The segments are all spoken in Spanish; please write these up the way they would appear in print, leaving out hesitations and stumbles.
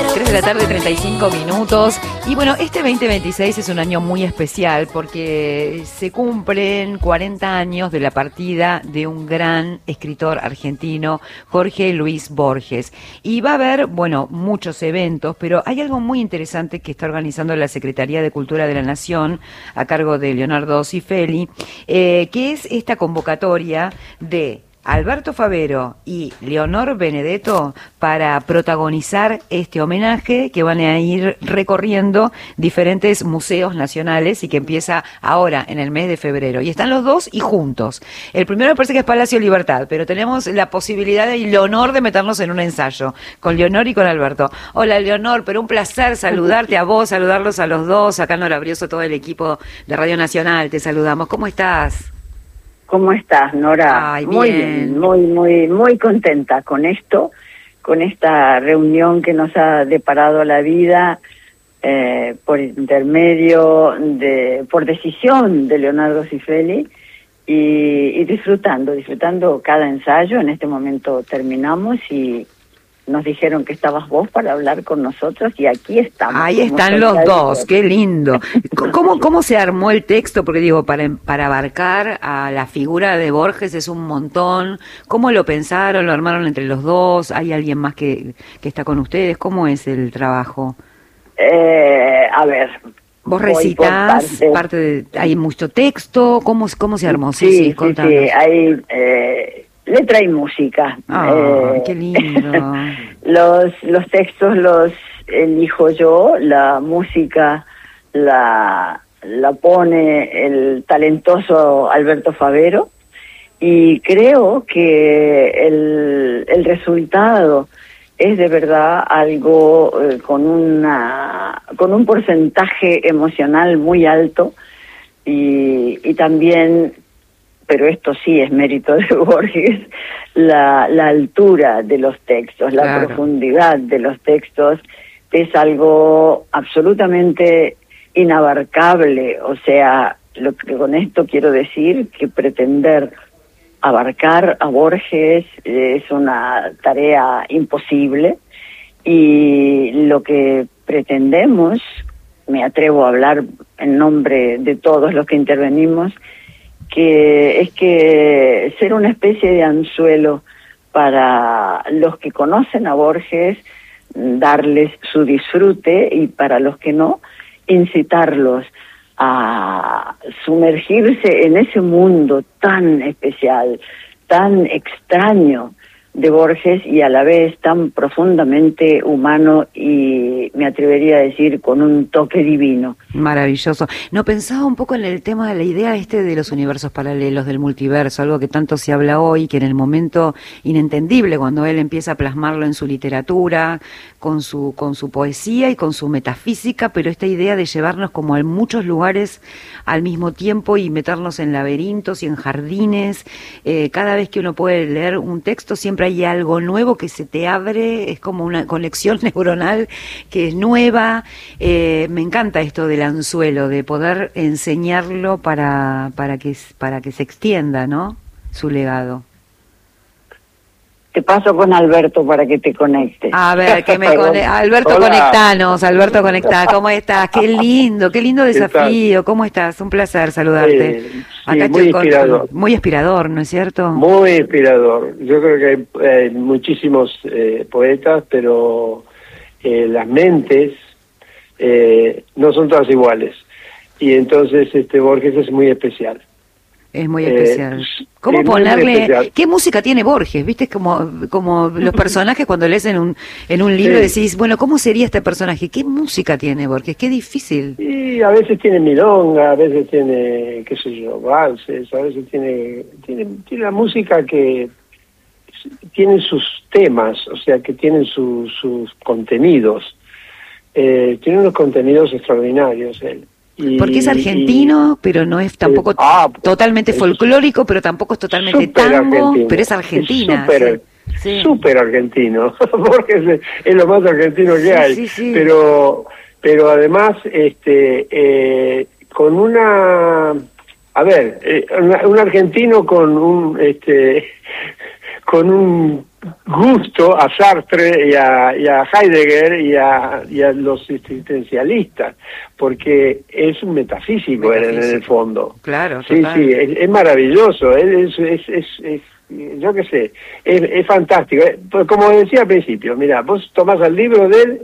3 de la tarde, 35 minutos. Y bueno, este 2026 es un año muy especial porque se cumplen 40 años de la partida de un gran escritor argentino, Jorge Luis Borges. Y va a haber, bueno, muchos eventos, pero hay algo muy interesante que está organizando la Secretaría de Cultura de la Nación, a cargo de Leonardo Cifelli, que es esta convocatoria de Alberto Favero y Leonor Benedetto para protagonizar este homenaje que van a ir recorriendo diferentes museos nacionales y que empieza ahora en el mes de febrero. Y están los dos y juntos. El primero me parece que es Palacio Libertad, pero tenemos la posibilidad y el honor de meternos en un ensayo con Leonor y con Alberto. Hola Leonor, pero un placer saludarte a vos, saludarlos a los dos. Acá Nora Brioso, todo el equipo de Radio Nacional, te saludamos. ¿Cómo estás? ¿Cómo estás, Nora? Ay, muy bien, muy contenta con esto, con esta reunión que nos ha deparado la vida por intermedio por decisión de Leonardo Cifelli y disfrutando cada ensayo. En este momento terminamos y nos dijeron que estabas vos para hablar con nosotros y aquí estamos. Ahí están los dos, qué lindo. ¿Cómo se armó el texto? Porque digo, para abarcar a la figura de Borges es un montón. ¿Cómo lo pensaron? ¿Lo armaron entre los dos? ¿Hay alguien más que está con ustedes? ¿Cómo es el trabajo? A ver... Vos recitas, hay mucho texto. ¿Cómo se armó? Sí, hay... letra y música. Qué lindo. Los textos los elijo yo, la música la pone el talentoso Alberto Favero y creo que el resultado es de verdad algo con un porcentaje emocional muy alto y también, pero esto sí es mérito de Borges, la altura de los textos, la profundidad de los textos es algo absolutamente inabarcable. O sea, lo que con esto quiero decir que pretender abarcar a Borges es una tarea imposible y lo que pretendemos, me atrevo a hablar en nombre de todos los que intervenimos, que es que ser una especie de anzuelo para los que conocen a Borges, darles su disfrute y para los que no, incitarlos a sumergirse en ese mundo tan especial, tan extraño de Borges y a la vez tan profundamente humano y me atrevería a decir con un toque divino. Maravilloso. No, pensaba un poco en el tema de la idea de los universos paralelos, del multiverso, algo que tanto se habla hoy, que en el momento inentendible, cuando él empieza a plasmarlo en su literatura, con su poesía y con su metafísica, pero esta idea de llevarnos como a muchos lugares al mismo tiempo y meternos en laberintos y en jardines. Cada vez que uno puede leer un texto siempre hay algo nuevo que se te abre, es como una conexión neuronal que es nueva. Me encanta esto del anzuelo, de poder enseñarlo para que se extienda, ¿no?, su legado. Te paso con Alberto para que te conectes. A ver, Alberto, conectá. ¿Cómo estás? Qué lindo desafío. ¿Cómo estás? Un placer saludarte. Sí, acá muy inspirador. Muy inspirador, ¿no es cierto? Muy inspirador. Yo creo que hay muchísimos poetas, pero las mentes no son todas iguales. Y entonces Borges es muy especial. Es muy especial. ¿Cómo ponerle? ¿Qué música tiene Borges? ¿Viste? Como los personajes cuando lees en un libro decís, bueno, ¿cómo sería este personaje? ¿Qué música tiene Borges? Qué difícil. Y a veces tiene milonga, a veces tiene, qué sé yo, valses, a veces tiene la música que tiene sus temas, o sea, que tienen sus contenidos. Tiene unos contenidos extraordinarios él. Porque es argentino, pero no es tampoco totalmente folclórico, pero tampoco es totalmente tango, argentino. Pero es argentina. Súper argentino, porque es lo más argentino que hay. Sí. Pero además, con un argentino con con un gusto a Sartre y a Heidegger y a los existencialistas, porque es un metafísico en el fondo. Claro, sí, total. sí, es maravilloso, es yo qué sé, es fantástico. Pues como decía al principio, mira, vos tomás el libro de él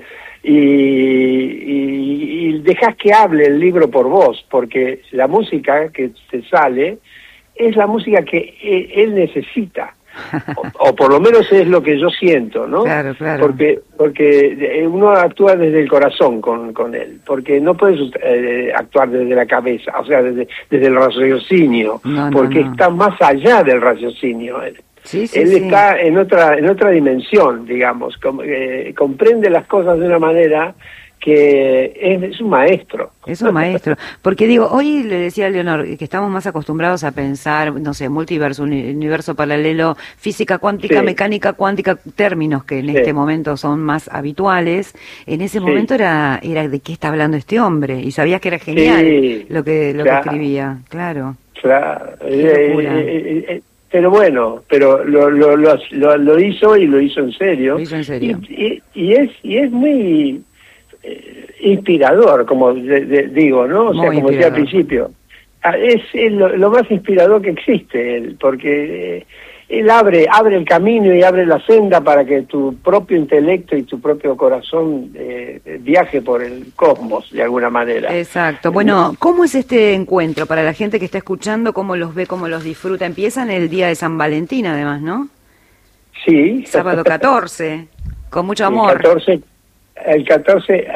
y dejás que hable el libro por vos, porque la música que te sale es la música que él necesita. O por lo menos es lo que yo siento, ¿no? Claro, claro. Porque uno actúa desde el corazón con él, porque no puedes actuar desde la cabeza, o sea, desde el raciocinio, porque está más allá del raciocinio. Él está en otra dimensión, digamos, comprende las cosas de una manera que es un maestro. Es un maestro. Porque digo, hoy le decía a Leonor que estamos más acostumbrados a pensar, no sé, multiverso, universo paralelo, física cuántica, mecánica cuántica, términos que en este momento son más habituales. En ese momento era de qué está hablando este hombre, y sabías que era genial lo que escribía, claro. Claro. Pero bueno, pero lo hizo y lo hizo en serio. Lo hizo en serio. Y es muy inspirador, como digo, ¿no? O sea, como decía al principio, es lo más inspirador que existe, porque él abre el camino y abre la senda para que tu propio intelecto y tu propio corazón viaje por el cosmos de alguna manera. Exacto. Bueno, ¿cómo es este encuentro para la gente que está escuchando? ¿Cómo los ve, cómo los disfruta? Empiezan el día de San Valentín, además, ¿no? Sí. Sábado 14, con mucho amor. El 14,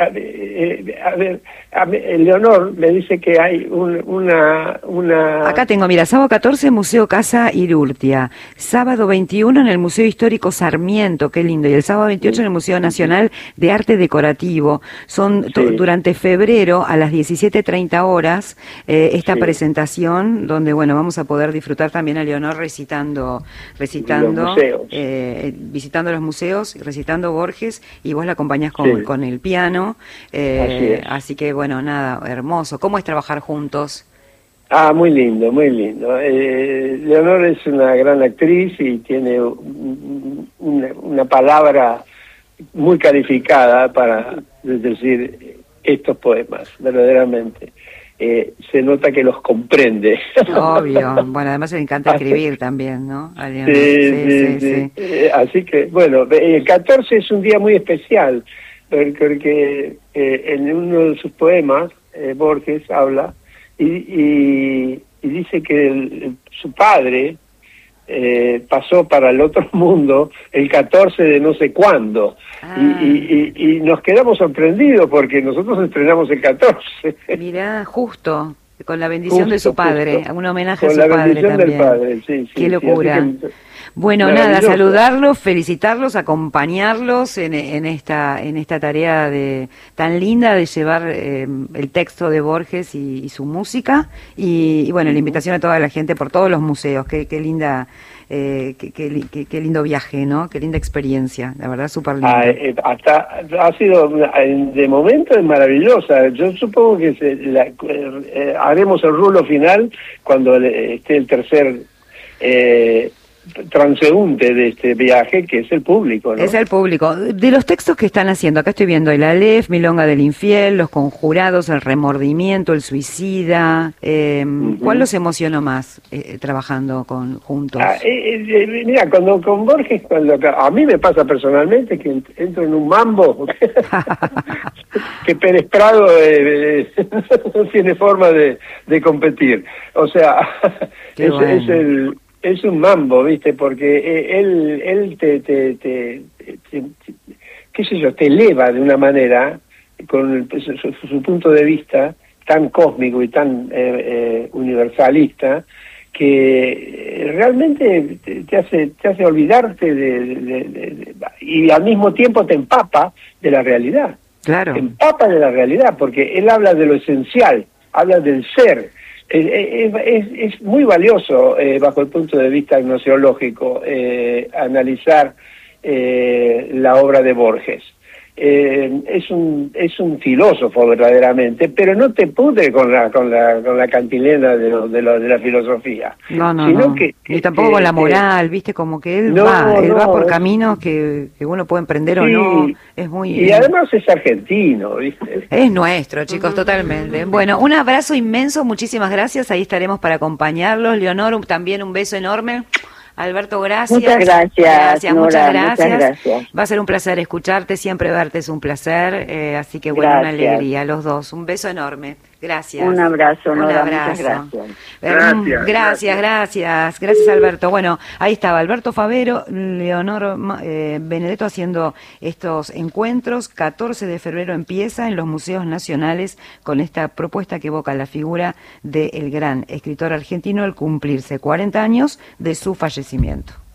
Leonor me dice que hay una... Acá tengo, mira, sábado 14, Museo Casa Irurtia, sábado 21 en el Museo Histórico Sarmiento, qué lindo, y el sábado 28 en el Museo Nacional de Arte Decorativo. Son durante febrero a las 17:30 horas esta presentación, donde, bueno, vamos a poder disfrutar también a Leonor recitando visitando los museos, recitando Borges, y vos la acompañás con el piano, así que bueno, nada, hermoso. ¿Cómo es trabajar juntos? Muy lindo, muy lindo. Leonor es una gran actriz y tiene una palabra muy calificada para decir estos poemas, verdaderamente. Se nota que los comprende. Obvio. Bueno, además le encanta escribir también, ¿no? Sí. Así que, bueno, el 14 es un día muy especial, porque en uno de sus poemas, Borges habla y dice que su padre pasó para el otro mundo el 14 de no sé cuándo. Y nos quedamos sorprendidos porque nosotros estrenamos el 14. Mirá, justo, con la bendición de su padre, un homenaje a su padre también. Con la bendición del padre, sí. Qué locura. Bueno, nada, saludarlos, felicitarlos, acompañarlos en esta tarea tan linda de llevar el texto de Borges y su música, y bueno, la invitación a toda la gente por todos los museos. Qué linda, qué lindo viaje, ¿no? Qué linda experiencia, la verdad, súper linda. Ha sido, de momento es maravillosa. Yo supongo que haremos el rulo final cuando esté el tercer transeúnte de este viaje, que es el público, ¿no? Es el público. De los textos que están haciendo, acá estoy viendo el Aleph, Milonga del Infiel, Los Conjurados, El Remordimiento, El Suicida. ¿Cuál los emocionó más trabajando juntos? Mira, con Borges, a mí me pasa personalmente que entro en un mambo que Pérez Prado no tiene forma de competir. O sea, es un mambo, ¿viste? Porque él te qué sé yo, te eleva de una manera con su punto de vista tan cósmico y tan universalista, que realmente te hace olvidarte y al mismo tiempo te empapa de la realidad. Claro. Te empapa de la realidad, porque él habla de lo esencial, habla del ser. Es muy valioso bajo el punto de vista gnoseológico analizar la obra de Borges. es un filósofo verdaderamente, pero no te pudre con la cantilena de la filosofía. No, sino no. Que, Ni tampoco con la moral, viste, como que él va por caminos que uno puede emprender o no. Es muy... Y además es argentino, viste. Es nuestro, chicos, totalmente. Bueno, un abrazo inmenso, muchísimas gracias. Ahí estaremos para acompañarlos. Leonor, también un beso enorme. Alberto, gracias. Muchas gracias, Nora, muchas gracias. Muchas gracias. Va a ser un placer escucharte, siempre verte es un placer. Así que bueno, Gracias. Una alegría, los dos. Un beso enorme. Gracias. Un abrazo, Nora, un abrazo. Muchas gracias. Gracias, Alberto. Bueno, ahí estaba Alberto Favero, Leonor Benedetto haciendo estos encuentros. 14 de febrero empieza en los museos nacionales con esta propuesta que evoca la figura del gran escritor argentino al cumplirse 40 años de su fallecimiento.